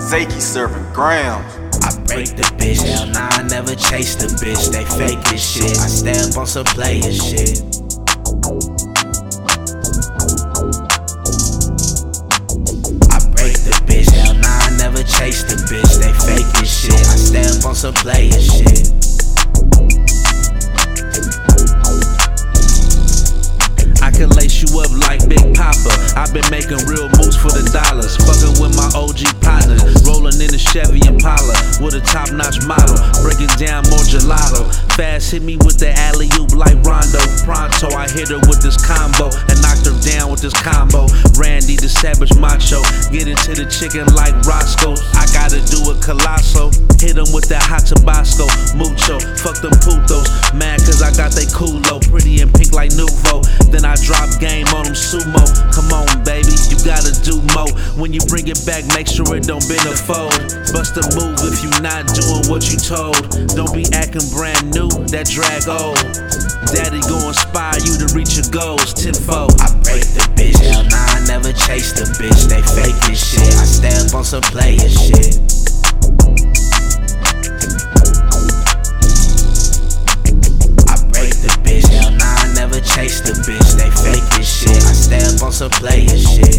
Zaki serving grams. I break the bitch, hell nah, I never chase the bitch. They fake this shit, I step on some player shit. I break the bitch, hell nah, I never chase the bitch. They fake this shit, I step on some player shit. I can lace you up like Big Papa. I've been making real moves for the dollars. Fucking with my OG partners. Rolling in a Chevy Impala with a top-notch model. Breaking down more gelato. Fast hit me with the alley-oop like Rondo. Pronto, I hit her with this combo and knocked her down with this combo. Randy the Savage Macho. Get into the chicken like Roscoe. I gotta do a colossal. Hit him with that hot Tabasco. Mucho, fuck them putos. Mad cause I got they culo. Pretty and pink like Nuvo. Then I drop game on them sumo. Come on, baby, you gotta do more. When you bring it back, make sure it don't bend or fold. Bust a move if you not doing what you told. Don't be acting brand new, that drag old. Daddy gon' inspire you to reach your goals tenfold. I break the bitch, hell nah, I never chase the bitch. They fake this shit, I step on some player shit. Chase the bitch, they fake this shit. I step on some player shit.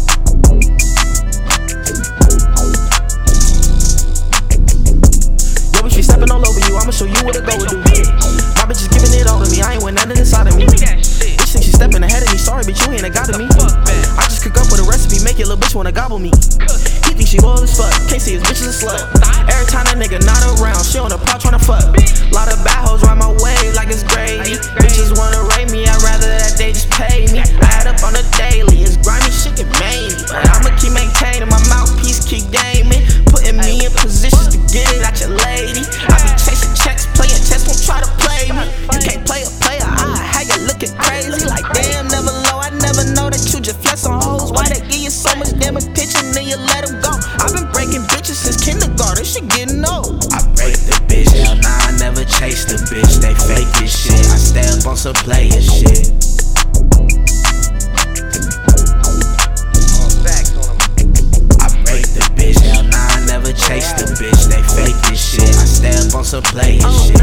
Yo, if she stepping all over you, I'ma show you what a go would do. My bitch is giving it all to me, I ain't with nothing inside of me. Bitch think she stepping ahead of me, sorry bitch, you ain't a god of me. I just cook up with a recipe, make your little bitch wanna gobble me. He think she loyal as fuck, can't see his bitch is a slut. Every time that nigga not around, she on the pot tryna fuck. Lot of bad hoes ride my way like it's gravy. Bitches wanna rate me, I'd rather that they just pay me. I add up on the daily, it's grimy shit get made. But I'ma keep maintaining my mouthpiece, keep gaming. Putting me in positions to get it out your lady. I be chasing checks, playing chess, won't try to play me. You can't play a player, I had you looking crazy. Like damn, never low, I never know that you just flex on hoes. Why they give you so much damn attention, then you let them go? I've been breaking bitches since kindergarten, shit getting old. I break the bitch, hell nah, I never chase the bitch. They fake this shit, I step on some player shit. I break the bitch, hell nah, I never chase the bitch. They fake this shit, I step on some player shit.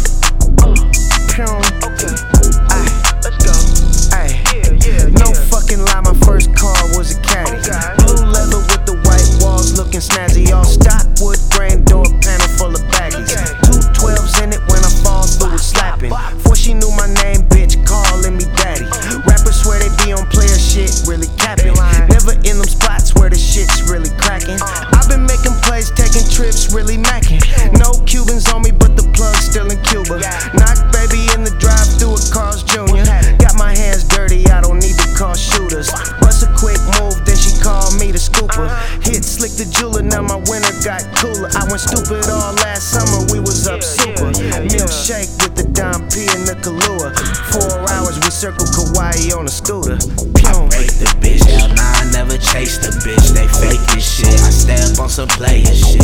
Okay, ayy, let's go. Ayy, no fucking lie, my first car was a caddy. Blue leather with the white walls looking snazzy. All stock wood grain door panel full of baggies. 212s in it when I fall through it slapping. Before she knew my name, bitch calling me daddy. Rappers swear they be on player shit, really capping. Never in them spots where the shit's really cracking. I've been making plays, taking trips, really macking. No Cubans on me, but the plug's still in Cuba. Knock baby in the drive-thru at Carl's Jr. Got my hands dirty, I don't need to call shooters. Bust a quick move, then she called me the scooper. Hit slick the jeweler, now my winter got cooler. I went stupid all last summer, we was up super. Milkshake with the Dom P and the Kahlua. 4 hours, we circled Kauai on a scooter. I break the bitch, hell nah, I never chase the bitch. They fake this shit, I step on some player shit.